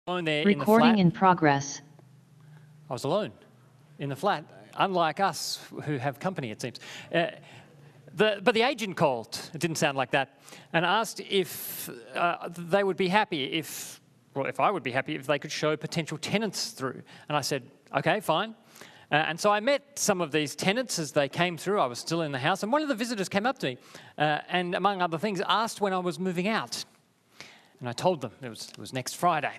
alone there in the Recording flat. in progress. I was alone in the flat, unlike us who have company, it seems. But the agent called, it didn't sound like that, and asked if they would be happy if I would be happy if they could show potential tenants through. And I said, okay, fine. And so I met some of these tenants as they came through. I was still in the house, and one of the visitors came up to me and, among other things, asked when I was moving out. And I told them it was next Friday.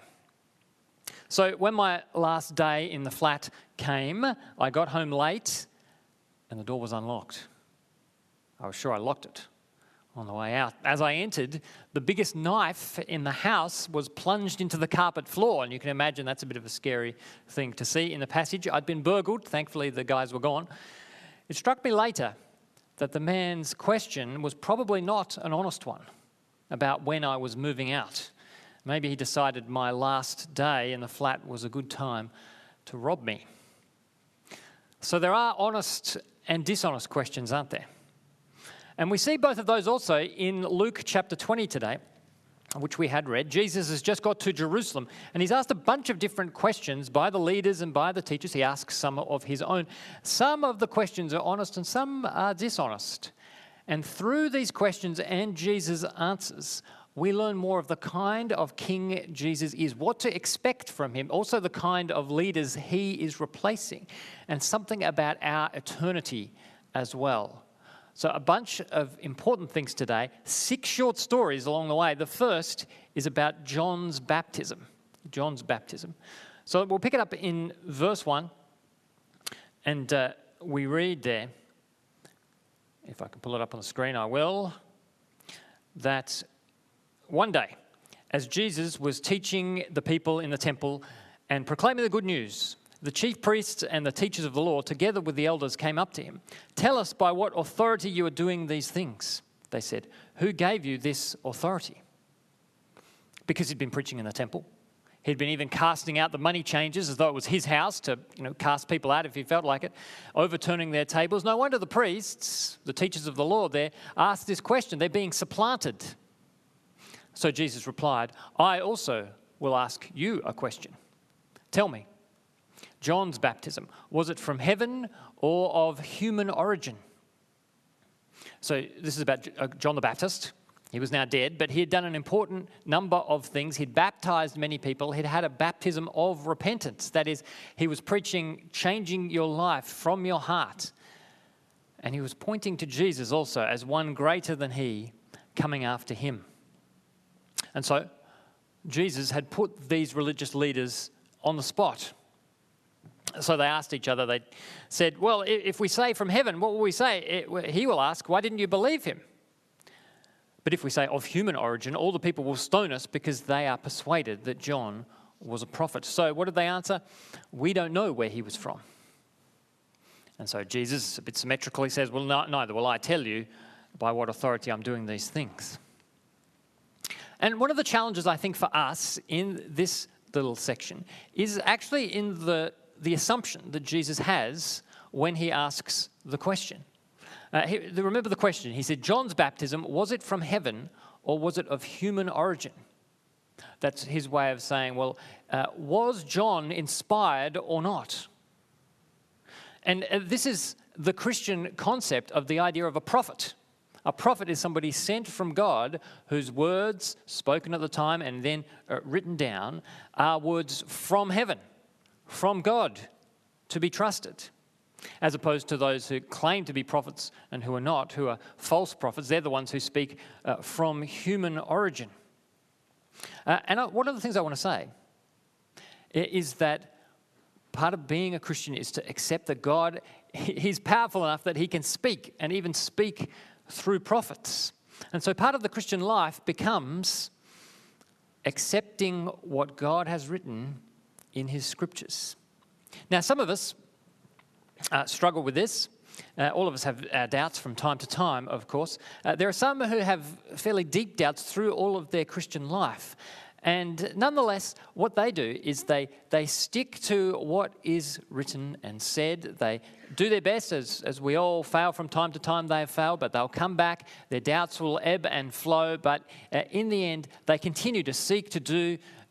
So when my last day in the flat came, I got home late and the door was unlocked. I was sure I locked it on the way out. As I entered, the biggest knife in the house was plunged into the carpet floor, and you can imagine that's a bit of a scary thing to see in the passage. I'd been burgled. Thankfully, the guys were gone. It struck me later that the man's question was probably not an honest one about when I was moving out. Maybe he decided my last day in the flat was a good time to rob me. So there are honest and dishonest questions, aren't there? And we see both of those also in Luke chapter 20 today, which we had read. Jesus has just got to Jerusalem, and he's asked a bunch of different questions by the leaders and by the teachers. He asks some of his own. Some of the questions are honest and some are dishonest. And through these questions and Jesus' answers, we learn more of the kind of king Jesus is, what to expect from him, also the kind of leaders he is replacing, and something about our eternity as well. So a bunch of important things today, 6 short stories along the way. The first is about John's baptism. John's baptism. So we'll pick it up in verse 1, and we read there, if I can pull it up on the screen, I will, that one day, as Jesus was teaching the people in the temple and proclaiming the good news, the chief priests and the teachers of the law, together with the elders, came up to him. "Tell us by what authority you are doing these things," they said. "Who gave you this authority?" Because he'd been preaching in the temple. He'd been even casting out the money changers as though it was his house to, cast people out if he felt like it, overturning their tables. No wonder the priests, the teachers of the law there, asked this question. They're being supplanted. So Jesus replied, "I also will ask you a question. Tell me, John's baptism, was it from heaven or of human origin?" So this is about John the Baptist. He was now dead, but he had done an important number of things. He'd baptized many people. He'd had a baptism of repentance. That is, he was preaching changing your life from your heart. And he was pointing to Jesus also as one greater than he coming after him. And so Jesus had put these religious leaders on the spot. So they asked each other, they said, well, if we say from heaven, what will we say? He will ask, why didn't you believe him? But if we say of human origin, all the people will stone us because they are persuaded that John was a prophet. So what did they answer? We don't know where he was from. And so Jesus, a bit symmetrically, says, well, neither will I tell you by what authority I'm doing these things. And one of the challenges, I think, for us in this little section is actually in the assumption that Jesus has when he asks the question. Remember the question. He said, John's baptism, was it from heaven or was it of human origin? That's his way of saying, well, was John inspired or not? And this is the Christian concept of the idea of a prophet. A prophet is somebody sent from God whose words spoken at the time and then written down are words from heaven, from God, to be trusted, as opposed to those who claim to be prophets and who are not, who are false prophets. They're the ones who speak from human origin. And one of the things I want to say is that part of being a Christian is to accept that God, he's powerful enough that he can speak and even speak through prophets. And so part of the Christian life becomes accepting what God has written in his scriptures. Now, some of us struggle with this. All of us have doubts from time to time, of course. There are some who have fairly deep doubts through all of their Christian life. And nonetheless, what they do is they stick to what is written and said. They do their best, as we all fail from time to time. They have failed, but they'll come back. Their doubts will ebb and flow, but in the end, they continue to seek to do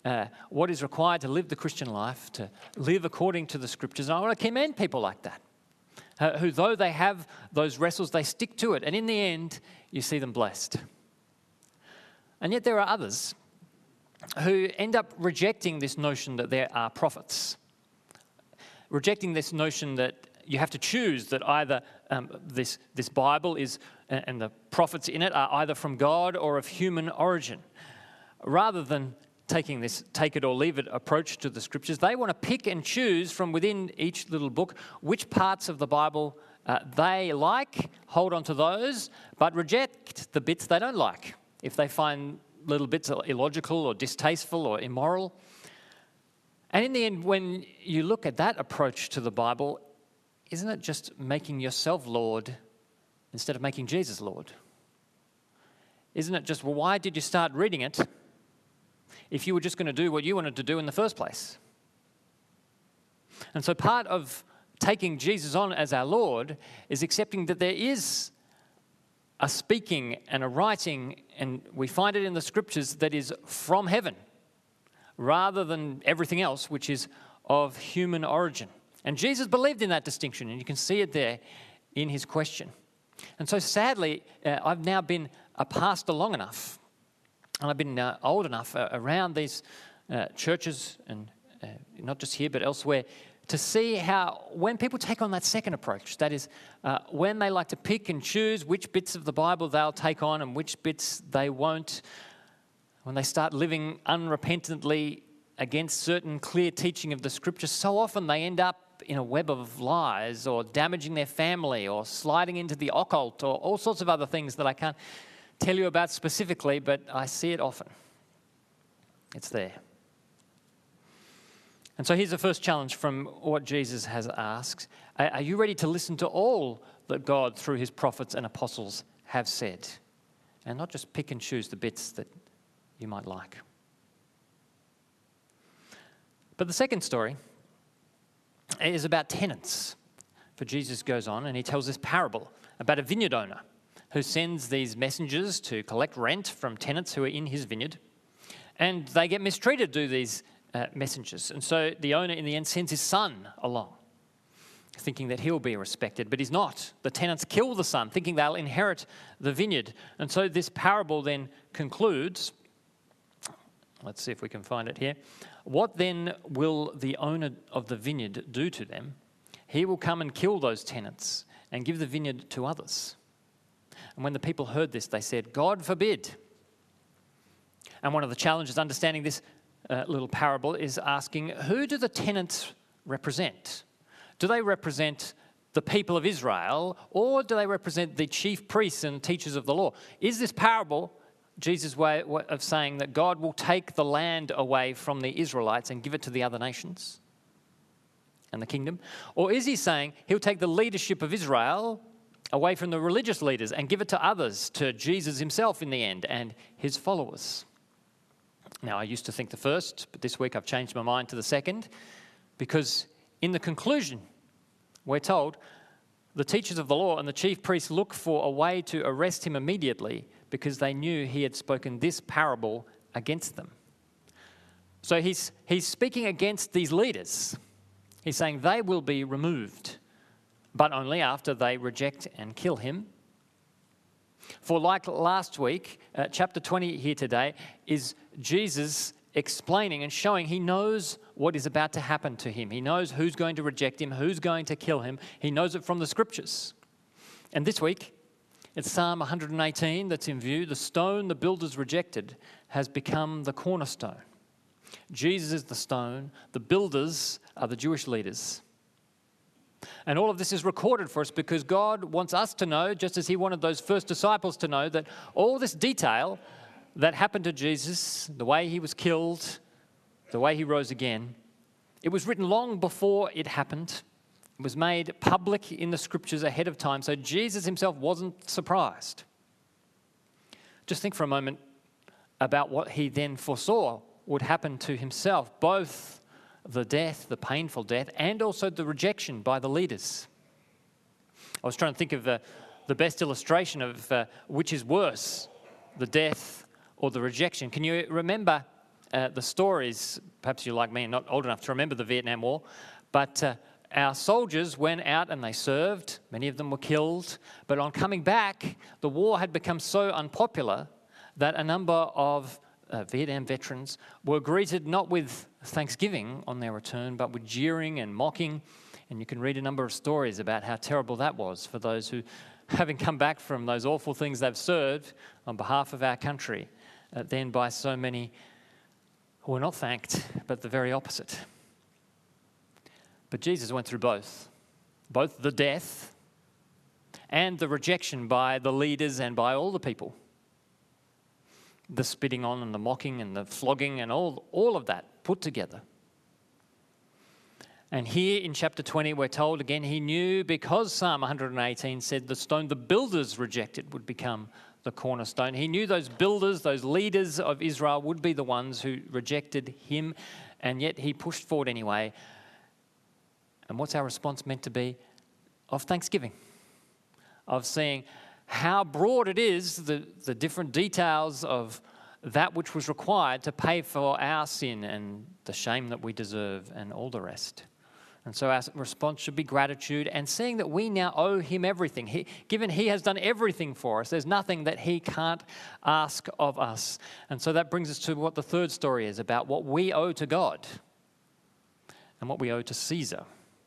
what is required to live the Christian life, to live according to the Scriptures. And I want to commend people like that, who though they have those wrestles, they stick to it. And in the end, you see them blessed. And yet there are others who end up rejecting this notion that there are prophets, rejecting this notion that you have to choose that either this Bible is and the prophets in it are either from God or of human origin. Rather than taking this take it or leave it approach to the Scriptures, they want to pick and choose from within each little book which parts of the Bible they like, hold on to those, but reject the bits they don't like if they find little bits illogical or distasteful or immoral. And in the end, when you look at that approach to the Bible, isn't it just making yourself Lord instead of making Jesus Lord? Isn't it just, well, why did you start reading it if you were just going to do what you wanted to do in the first place? And so part of taking Jesus on as our Lord is accepting that there is a speaking and a writing, and we find it in the Scriptures, that is from heaven, rather than everything else, which is of human origin. And Jesus believed in that distinction, and you can see it there in his question. And so sadly, I've now been a pastor long enough, and I've been old enough around these churches, and not just here but elsewhere, to see how when people take on that second approach, that is, when they like to pick and choose which bits of the Bible they'll take on and which bits they won't, when they start living unrepentantly against certain clear teaching of the Scriptures, so often they end up in a web of lies or damaging their family or sliding into the occult or all sorts of other things that I can't tell you about specifically, but I see it often. It's there. And so here's the first challenge from what Jesus has asked. Are you ready to listen to all that God, through his prophets and apostles, have said? And not just pick and choose the bits that you might like. But the second story is about tenants. For Jesus goes on and he tells this parable about a vineyard owner who sends these messengers to collect rent from tenants who are in his vineyard. And they get mistreated, do these messengers. And so the owner in the end sends his son along, thinking that he'll be respected, but he's not. The tenants kill the son, thinking they'll inherit the vineyard. And so this parable then concludes, let's see if we can find it here. What then will the owner of the vineyard do to them? He will come and kill those tenants and give the vineyard to others. And when the people heard this, they said, God forbid. And one of the challenges understanding this little parable is asking, who do the tenants represent? Do they represent the people of Israel, or do they represent the chief priests and teachers of the law? Is this parable Jesus' way of saying that God will take the land away from the Israelites and give it to the other nations and the kingdom? Or is he saying he'll take the leadership of Israel away from the religious leaders and give it to others, to Jesus himself in the end and his followers? Now, I used to think the first, but this week I've changed my mind to the second, because in the conclusion, we're told the teachers of the law and the chief priests look for a way to arrest him immediately because they knew he had spoken this parable against them. So he's speaking against these leaders. He's saying they will be removed, but only after they reject and kill him. For like last week, chapter 20 here today is Jesus explaining and showing he knows what is about to happen to him. He knows who's going to reject him, who's going to kill him. He knows it from the Scriptures. And this week, it's Psalm 118 that's in view. The stone the builders rejected has become the cornerstone. Jesus is the stone. The builders are the Jewish leaders. And all of this is recorded for us because God wants us to know, just as he wanted those first disciples to know, that all this detail that happened to Jesus, the way he was killed, the way he rose again, it was written long before it happened. It was made public in the Scriptures ahead of time, so Jesus himself wasn't surprised. Just think for a moment about what he then foresaw would happen to himself, both the death, the painful death, and also the rejection by the leaders. I was trying to think of the best illustration of which is worse, the death or the rejection. Can you remember the stories, perhaps you're like me and not old enough to remember the Vietnam War, but our soldiers went out and they served. Many of them were killed. But on coming back, the war had become so unpopular that a number of Vietnam veterans were greeted not with thanksgiving on their return, but with jeering and mocking. And you can read a number of stories about how terrible that was for those who, having come back from those awful things they've served on behalf of our country, then by so many who were not thanked, but the very opposite. But Jesus went through both the death and the rejection by the leaders and by all the people. The spitting on and the mocking and the flogging and all of that put together. And here in chapter 20, we're told again, he knew because Psalm 118 said the stone the builders rejected would become the cornerstone. He knew those builders, those leaders of Israel would be the ones who rejected him, and yet he pushed forward anyway. And what's our response meant to be? Of thanksgiving, of seeing how broad it is, the different details of that which was required to pay for our sin and the shame that we deserve and all the rest. And so our response should be gratitude and seeing that we now owe him everything. Given he has done everything for us, there's nothing that he can't ask of us. And so that brings us to what the third story is about, what we owe to God and what we owe to Caesar.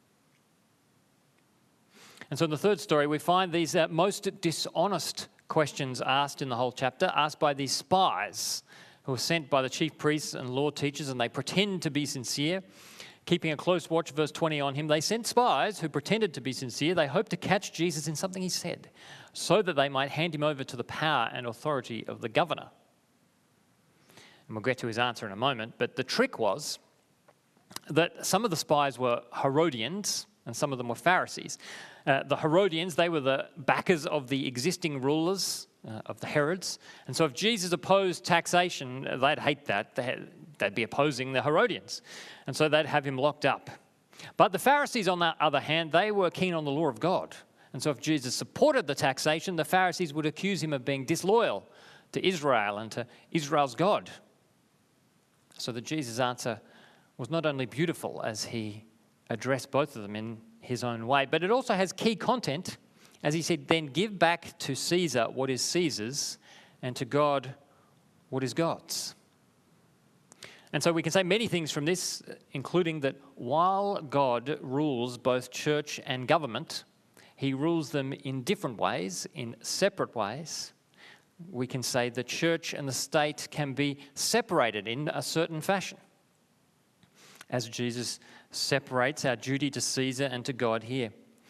And so in the third story, we find these most dishonest questions asked in the whole chapter, asked by these spies who are sent by the chief priests and law teachers, and they pretend to be sincere. Keeping a close watch, verse 20, on him, they sent spies who pretended to be sincere. They hoped to catch Jesus in something he said, so that they might hand him over to the power and authority of the governor. And we'll get to his answer in a moment, but the trick was that some of the spies were Herodians and some of them were Pharisees. The Herodians, they were the backers of the existing rulers of the Herods. And so if Jesus opposed taxation, they'd hate that. They'd be opposing the Herodians. And so they'd have him locked up. But the Pharisees, on the other hand, they were keen on the law of God. And so if Jesus supported the taxation, the Pharisees would accuse him of being disloyal to Israel and to Israel's God. So that Jesus' answer was not only beautiful as he addressed both of them in his own way, but it also has key content, as he said, then give back to Caesar what is Caesar's and to God what is God's. And so we can say many things from this, including that while God rules both church and government, he rules them in different ways, in separate ways. We can say the church and the state can be separated in a certain fashion, as Jesus separates our duty to Caesar and to God here.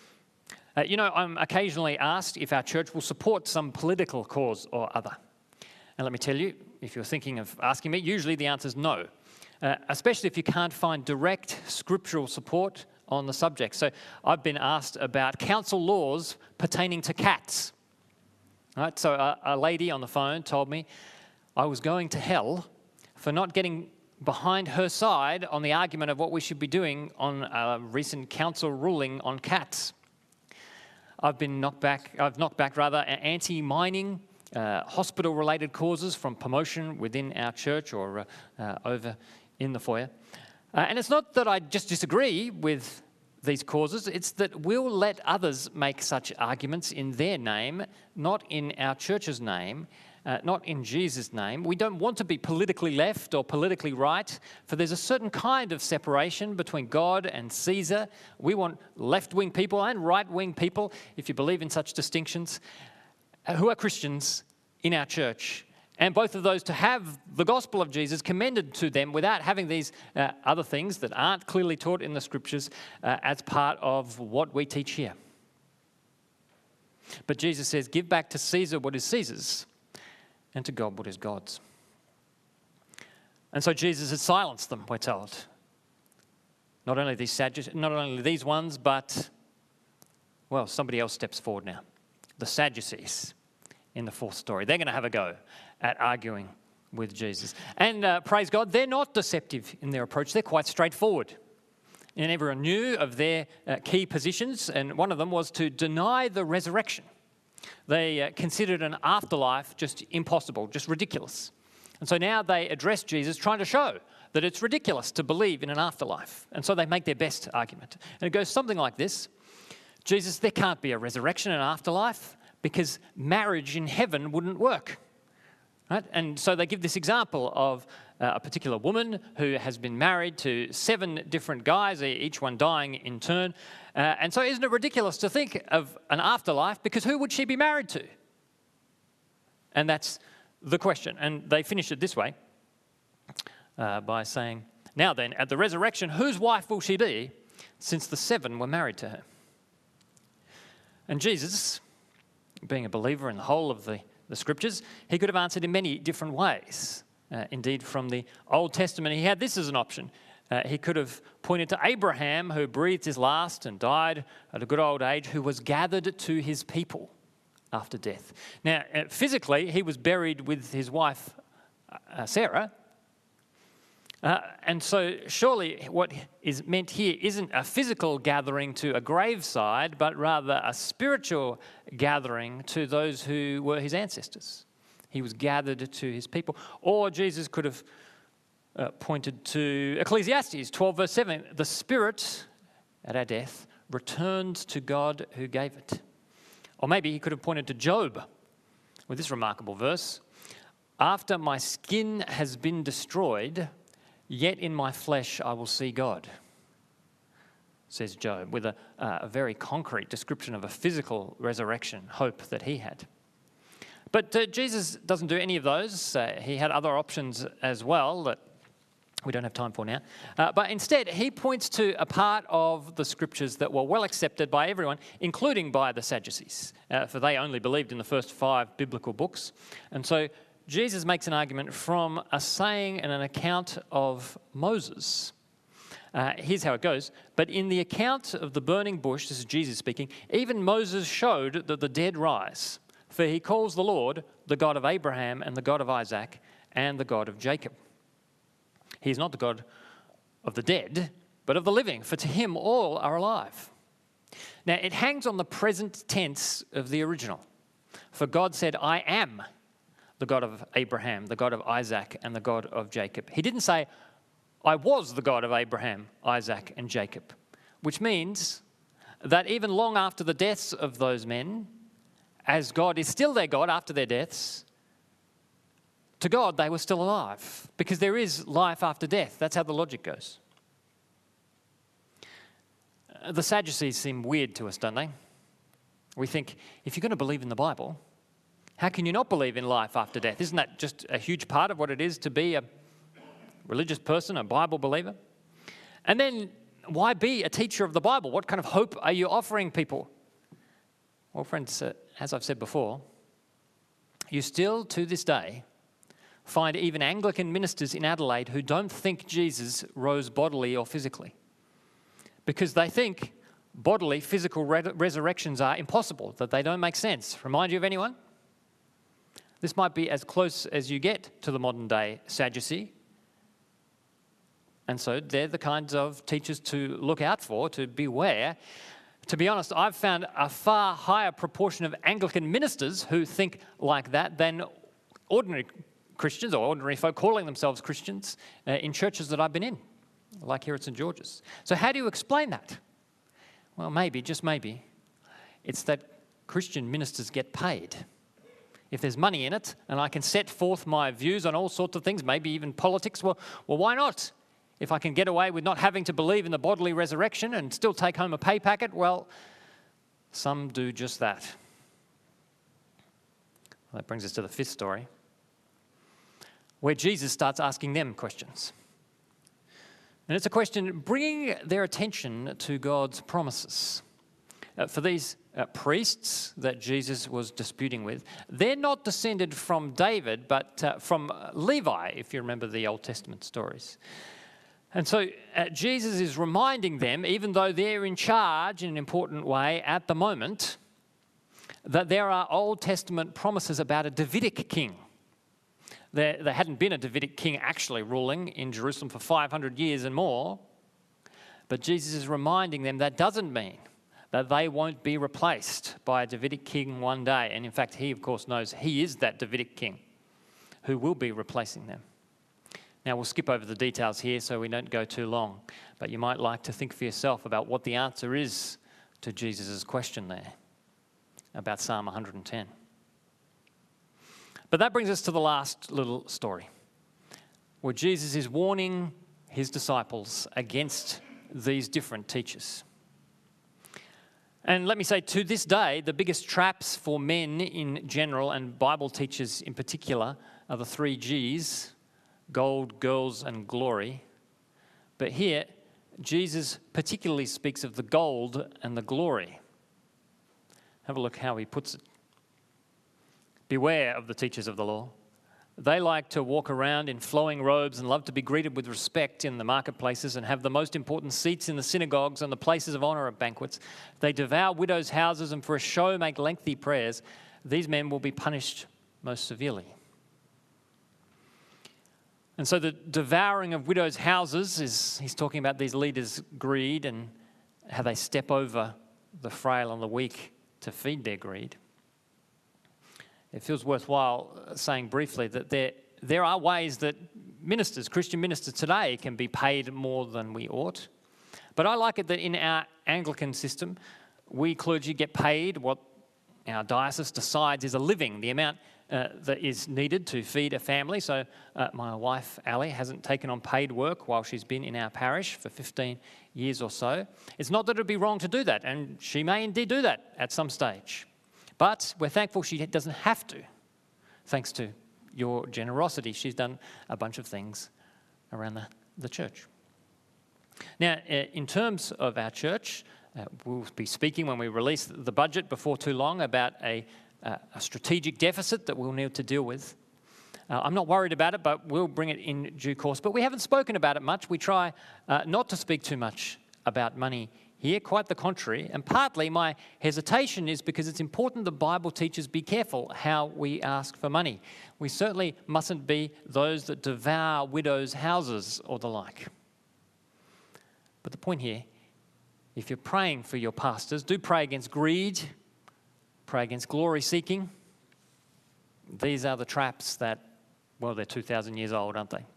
I'm occasionally asked if our church will support some political cause or other. And let me tell you, if you're thinking of asking me, usually the answer is no, especially if you can't find direct scriptural support on the subject. So I've been asked about council laws pertaining to cats. Right? So a lady on the phone told me I was going to hell for not getting behind her side on the argument of what we should be doing on a recent council ruling on cats. I've knocked back anti-mining, hospital-related causes from promotion within our church or over in the foyer. And it's not that I just disagree with these causes, it's that we'll let others make such arguments in their name, not in our church's name, not in Jesus' name. We don't want to be politically left or politically right, for there's a certain kind of separation between God and Caesar. We want left-wing people and right-wing people, if you believe in such distinctions, who are Christians in our church. And both of those to have the gospel of Jesus commended to them without having these other things that aren't clearly taught in the scriptures as part of what we teach here. But Jesus says, give back to Caesar what is Caesar's and to God what is God's. And so Jesus has silenced them, we're told. Not only these ones, but, well, somebody else steps forward now. The Sadducees in the fourth story. They're going to have a go at arguing with Jesus. And praise God, they're not deceptive in their approach. They're quite straightforward. And everyone knew of their key positions, and one of them was to deny the resurrection. They considered an afterlife just impossible, just ridiculous. And so now they address Jesus, trying to show that it's ridiculous to believe in an afterlife. And so they make their best argument. And it goes something like this: Jesus, there can't be a resurrection and afterlife because marriage in heaven wouldn't work. Right? And so they give this example of a particular woman who has been married to 7 different guys, each one dying in turn. And so isn't it ridiculous to think of an afterlife, because who would she be married to? And that's the question. And they finish it this way by saying, now then, at the resurrection, whose wife will she be, since the 7 were married to her? And Jesus, being a believer in the whole of the Scriptures, he could have answered in many different ways. Indeed, from the Old Testament, he had this as an option. He could have pointed to Abraham, who breathed his last and died at a good old age, who was gathered to his people after death. Now, physically, he was buried with his wife, Sarah. And so surely what is meant here isn't a physical gathering to a graveside, but rather a spiritual gathering to those who were his ancestors. He was gathered to his people. Or Jesus could have pointed to Ecclesiastes 12 verse 7. The spirit at our death returns to God who gave it. Or maybe he could have pointed to Job with this remarkable verse. After my skin has been destroyed, yet in my flesh I will see God, says Job, with a very concrete description of a physical resurrection hope that he had. But Jesus doesn't do any of those. He had other options as well that we don't have time for now. But instead, he points to a part of the Scriptures that were well accepted by everyone, including by the Sadducees, for they only believed in the first 5 biblical books. And so Jesus makes an argument from a saying and an account of Moses. Here's how it goes. But in the account of the burning bush, this is Jesus speaking, even Moses showed that the dead rise. For he calls the Lord the God of Abraham and the God of Isaac and the God of Jacob. He is not the God of the dead, but of the living, for to him all are alive. Now, it hangs on the present tense of the original. For God said, I am the God of Abraham, the God of Isaac, and the God of Jacob. He didn't say, I was the God of Abraham, Isaac, and Jacob, which means that even long after the deaths of those men, as God is still their God after their deaths, to God they were still alive, because there is life after death. That's how the logic goes. The Sadducees seem weird to us, don't they? We think, if you're going to believe in the Bible, how can you not believe in life after death? Isn't that just a huge part of what it is to be a religious person, a Bible believer? And then why be a teacher of the Bible? What kind of hope are you offering people? Well, friends, as I've said before, you still, to this day, find even Anglican ministers in Adelaide who don't think Jesus rose bodily or physically, because they think bodily, physical resurrections are impossible, that they don't make sense. Remind you of anyone? This might be as close as you get to the modern day Sadducee. And so they're the kinds of teachers to look out for, to beware. To be honest, I've found a far higher proportion of Anglican ministers who think like that than ordinary Christians or ordinary folk calling themselves Christians in churches that I've been in, like here at St. George's. So how do you explain that? Well, maybe, just maybe, it's that Christian ministers get paid. If there's money in it and I can set forth my views on all sorts of things, maybe even politics, well, why not? If I can get away with not having to believe in the bodily resurrection and still take home a pay packet, well, some do just that. Well, that brings us to the 5th story, where Jesus starts asking them questions. And it's a question bringing their attention to God's promises. For these priests that Jesus was disputing with, they're not descended from David, but from Levi, if you remember the Old Testament stories. And so Jesus is reminding them, even though they're in charge in an important way at the moment, that there are Old Testament promises about a Davidic king. There hadn't been a Davidic king actually ruling in Jerusalem for 500 years and more, but Jesus is reminding them that doesn't mean that they won't be replaced by a Davidic king one day. And in fact, he, of course, knows he is that Davidic king. who will be replacing them. Now, we'll skip over the details here so we don't go too long, but you might like to think for yourself about what the answer is to Jesus' question there about Psalm 110. But that brings us to the last little story, where Jesus is warning his disciples against these different teachers. And let me say, to this day, the biggest traps for men in general and Bible teachers in particular are the 3 G's, gold, girls, and glory. But here, Jesus particularly speaks of the gold and the glory. Have a look how he puts it. Beware of the teachers of the law. They like to walk around in flowing robes and love to be greeted with respect in the marketplaces and have the most important seats in the synagogues and the places of honor at banquets. They devour widows' houses and for a show make lengthy prayers. These men will be punished most severely. And so the devouring of widows' houses he's talking about these leaders' greed and how they step over the frail and the weak to feed their greed. It feels worthwhile saying briefly that there are ways that ministers, Christian ministers today, can be paid more than we ought. But I like it that in our Anglican system, we clergy get paid what our diocese decides is a living, the amount that is needed to feed a family. So my wife, Ali, hasn't taken on paid work while she's been in our parish for 15 years or so. It's not that it would be wrong to do that, and she may indeed do that at some stage. But we're thankful she doesn't have to, thanks to your generosity. She's done a bunch of things around the church. Now, in terms of our church, we'll be speaking when we release the budget before too long about a strategic deficit that we'll need to deal with. I'm not worried about it, but we'll bring it in due course. But we haven't spoken about it much. We try not to speak too much about money here, quite the contrary. And partly my hesitation is because it's important the Bible teaches be careful how we ask for money. We certainly mustn't be those that devour widows' houses or the like. But the point here, if you're praying for your pastors, do pray against greed, pray against glory seeking. These are the traps that, well, they're 2,000 years old, aren't they?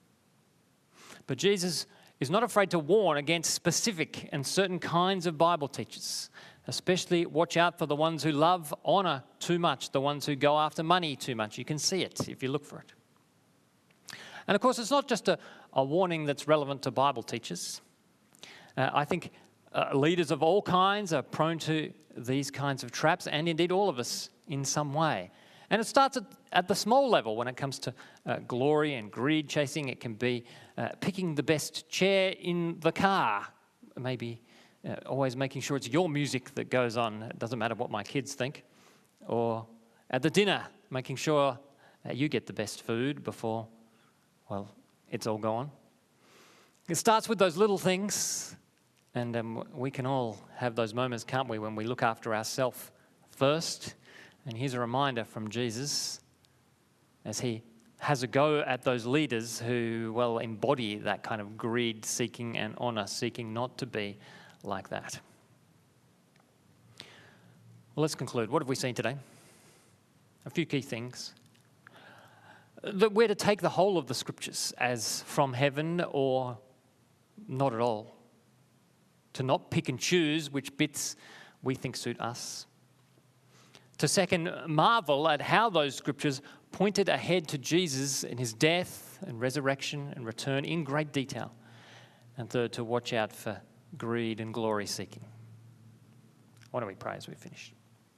But Jesus is not afraid to warn against specific and certain kinds of Bible teachers. Especially watch out for the ones who love honor too much, the ones who go after money too much. You can see it if you look for it. And of course, it's not just a warning that's relevant to Bible teachers. I think leaders of all kinds are prone to these kinds of traps, and indeed all of us in some way. And it starts at the small level when it comes to glory and greed chasing. It can be picking the best chair in the car, maybe always making sure it's your music that goes on. It doesn't matter what my kids think. Or at the dinner, making sure you get the best food before, well, it's all gone. It starts with those little things, and we can all have those moments, can't we, when we look after ourselves first. And here's a reminder from Jesus as he has a go at those leaders who, well, embody that kind of greed-seeking and honor-seeking, not to be like that. Well, let's conclude. What have we seen today? A few key things. That we're to take the whole of the Scriptures as from heaven or not at all. To not pick and choose which bits we think suit us. To second, marvel at how those Scriptures pointed ahead to Jesus and his death and resurrection and return in great detail. And third, to watch out for greed and glory seeking. Why don't we pray as we finish?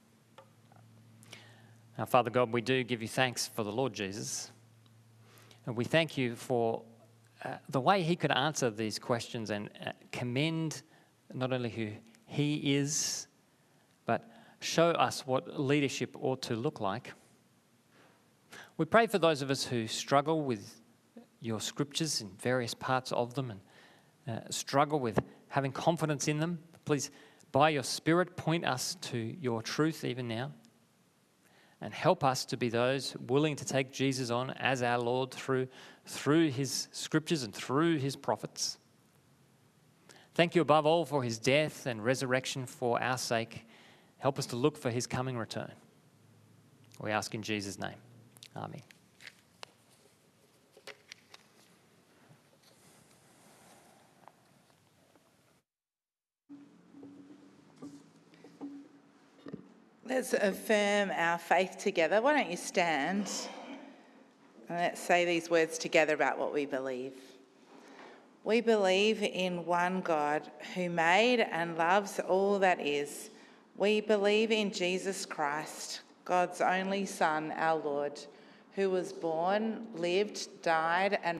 Now, Father God, we do give you thanks for the Lord Jesus. And we thank you for the way he could answer these questions and commend not only who he is, but show us what leadership ought to look like. We pray for those of us who struggle with your Scriptures in various parts of them and struggle with having confidence in them. Please, by your Spirit, point us to your truth even now and help us to be those willing to take Jesus on as our Lord through his Scriptures and through his prophets. Thank you above all for his death and resurrection for our sake. Help us to look for his coming return. We ask in Jesus' name. Amen. Let's affirm our faith together. Why don't you stand and let's say these words together about what we believe. We believe in one God who made and loves all that is. We believe in Jesus Christ, God's only Son, our Lord, who was born, lived, died, and